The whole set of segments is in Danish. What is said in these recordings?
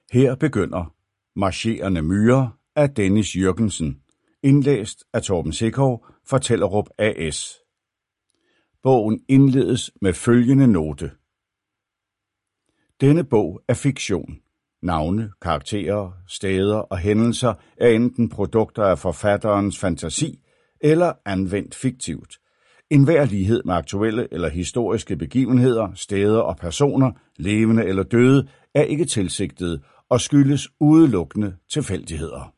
Her begynder Marcherende myrer af Dennis Jürgensen, indlæst af Torben Sekov, Fortællerup A/S. Bogen indledes med følgende note. Denne bog er fiktion. Navne, karakterer, steder og hændelser er enten produkter af forfatterens fantasi eller anvendt fiktivt. Enhver lighed med aktuelle eller historiske begivenheder, steder og personer, levende eller døde, er ikke tilsigtet og skyldes udelukkende tilfældigheder.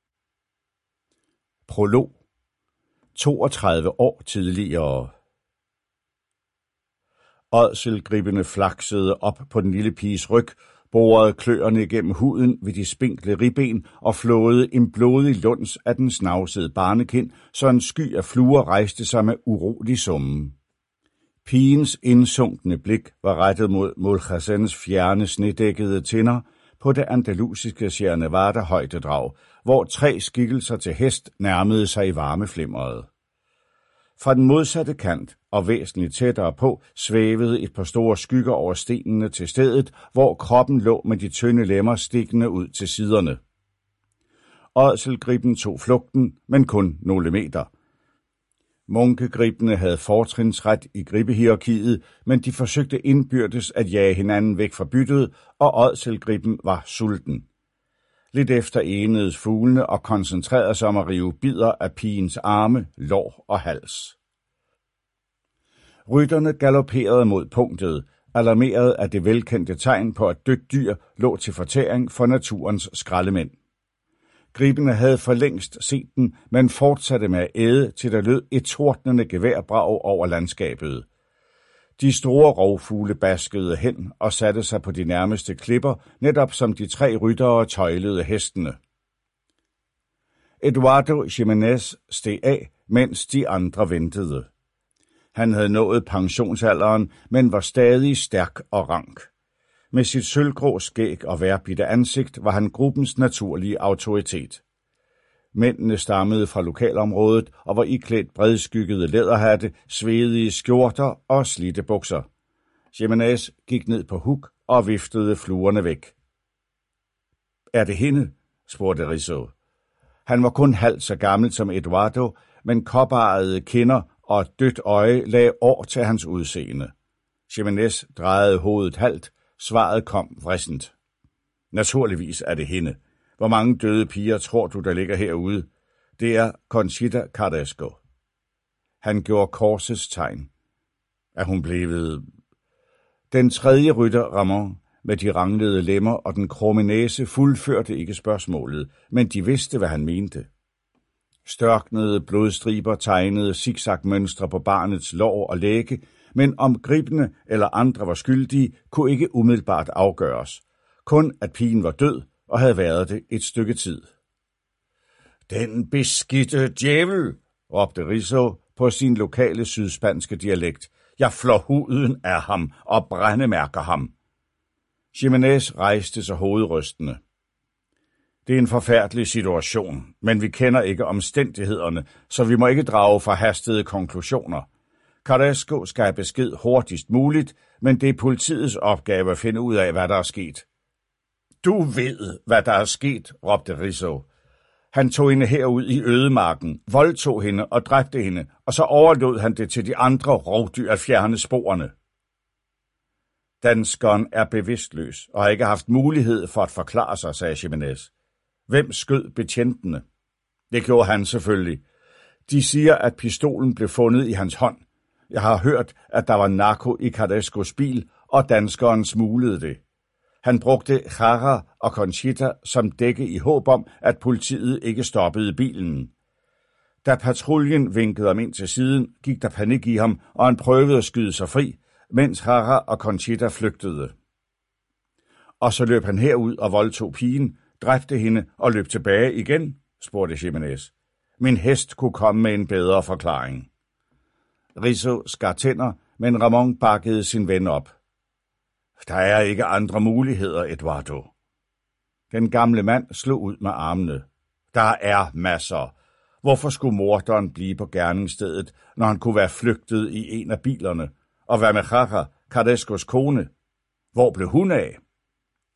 Prolog. 32 år tidligere. Ådselgribene flaksede op på den lille piges ryg, borede kløerne igennem huden ved de spinkle ribben og flåede en blodig luns af den snavsede barnekind, så en sky af fluer rejste sig med urolig summen. Pigens indsunkne blik var rettet mod Mulhazens fjerne snedækkede tinder på det andalusiske Sierra Nevada højdedrag, hvor 3 skikkelser til hest nærmede sig i varmeflimmeret. Fra den modsatte kant og væsentligt tættere på svævede et par store skygger over stenene til stedet, hvor kroppen lå med de tynde lemmer stikkende ud til siderne. Ådselgriben tog flugten, men kun nogle meter. Munkegribene havde fortrinsret i gribehierarkiet, men de forsøgte indbyrdes at jage hinanden væk fra byttet, og ådselgriben var sulten. Lidt efter enedes fuglene og koncentrerede sig om at rive bidder af pigens arme, lår og hals. Rytterne galopperede mod punktet, alarmeret af det velkendte tegn på, at dødt dyr lå til fortæring for naturens skraldemænd. Gribene havde for længst set den, men fortsatte med at æde, til der lød et tordnende geværbrag over landskabet. De store rovfugle baskede hen og satte sig på de nærmeste klipper, netop som de 3 ryttere tøjlede hestene. Eduardo Jiménez steg af, mens de andre ventede. Han havde nået pensionsalderen, men var stadig stærk og rank. Med sit sølvgrå skæg og vejrbitte ansigt var han gruppens naturlige autoritet. Mændene stammede fra lokalområdet og var iklædt bredskyggede læderhatte, svedige skjorter og slidte bukser. Jiménez gik ned på huk og viftede fluerne væk. Er det hende? Spurgte Rizzo. Han var kun halvt så gammel som Eduardo, men kopparede kinder og et dødt øje lagde år til hans udseende. Jiménez drejede hovedet halvt. Svaret kom vrissent. Naturligvis er det hende. Hvor mange døde piger tror du, der ligger herude? Det er Conchita Carrasco. Han gjorde korsets tegn. Er hun blevet... Den 3. rytter, Ramon, med de ranglede lemmer og den krumme næse, fuldførte ikke spørgsmålet, men de vidste, hvad han mente. Størknede blodstriber tegnede zigzagmønstre på barnets lår og læge, men om gribende eller andre var skyldige, kunne ikke umiddelbart afgøres. Kun at pigen var død og havde været det et stykke tid. Den beskidte djævel, råbte Rizzo på sin lokale sydspanske dialekt. Jeg flår huden af ham og brændemærker ham. Jiménez rejste sig hovedrystende. Det er en forfærdelig situation, men vi kender ikke omstændighederne, så vi må ikke drage forhastede konklusioner. Carrasco skal have besked hurtigst muligt, men det er politiets opgave at finde ud af, hvad der er sket. Du ved, hvad der er sket, råbte Rizzo. Han tog hende herud i ødemarken, voldtog hende og dræbte hende, og så overlod han det til de andre rovdyr at fjerne sporene. Danskeren er bevidstløs og har ikke haft mulighed for at forklare sig, sagde Jiménez. Hvem skød betjentene? Det gjorde han selvfølgelig. De siger, at pistolen blev fundet i hans hånd. Jeg har hørt, at der var narko i Carrascos bil, og danskeren smuglede det. Han brugte Jara og Conchita som dække i håb om, at politiet ikke stoppede bilen. Da patruljen vinkede ham ind til siden, gik der panik i ham, og han prøvede at skyde sig fri, mens Jara og Conchita flygtede. Og så løb han herud og voldtog pigen, dræbte hende og løb tilbage igen, spurgte Jiménez. Min hest kunne komme med en bedre forklaring. Rizzo skar tænder, men Ramon bakkede sin ven op. Der er ikke andre muligheder, Eduardo. Den gamle mand slog ud med armene. Der er masser. Hvorfor skulle morderen blive på gerningsstedet, når han kunne være flygtet i en af bilerne? Og hvad med Jara, Carrascos kone? Hvor blev hun af?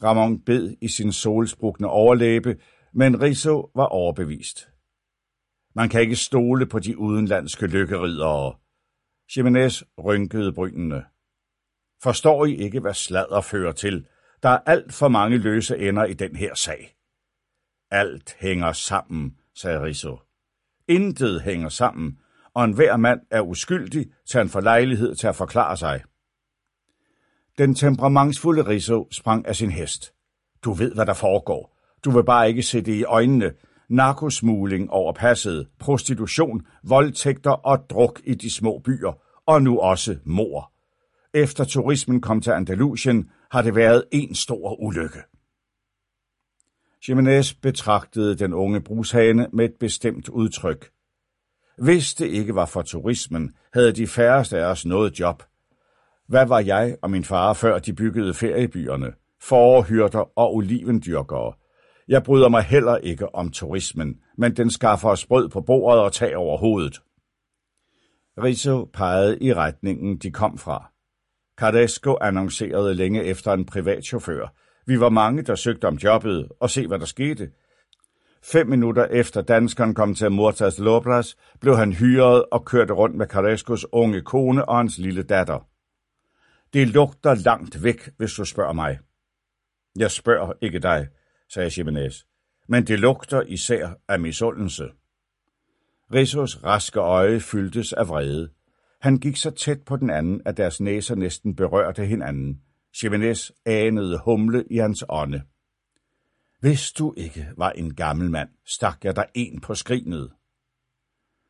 Ramon bed i sin solsprukne overlæbe, men Rizzo var overbevist. Man kan ikke stole på de udenlandske lykkeriddere. Jimenez rynkede brynene. Forstår I ikke, hvad sladder fører til? Der er alt for mange løse ender i den her sag. Alt hænger sammen, sagde Rizzo. Intet hænger sammen, og enhver mand er uskyldig, til han får lejlighed til at forklare sig. Den temperamentsfulde Rizzo sprang af sin hest. Du ved, hvad der foregår. Du vil bare ikke se det i øjnene. Narkosmugling over passet, prostitution, voldtægter og druk i de små byer, og nu også mord. Efter turismen kom til Andalusien, har det været en stor ulykke. Jimenez betragtede den unge brushane med et bestemt udtryk. Hvis det ikke var for turismen, havde de færreste af os noget job. Hvad var jeg og min far, før de byggede feriebyerne? Fårehyrder og olivendyrkere. Jeg bryder mig heller ikke om turismen, men den skaffer os brød på bordet og tag over hovedet. Rizzo pegede i retningen, de kom fra. Carrasco annoncerede længe efter en privatchauffør. Vi var mange, der søgte om jobbet, og se hvad der skete. 5 minutter efter danskeren kom til Murtas Lobras, blev han hyret og kørte rundt med Carrascos unge kone og hans lille datter. Det lugter langt væk, hvis du spørger mig. Jeg spørger ikke dig, sagde Jimenez, men det lugter især af misundelse. Rizzos raske øje fyldtes af vrede. Han gik så tæt på den anden, at deres næser næsten berørte hinanden. Jimenez anede humle i hans ånde. Hvis du ikke var en gammel mand, stak jeg dig en på skrinet.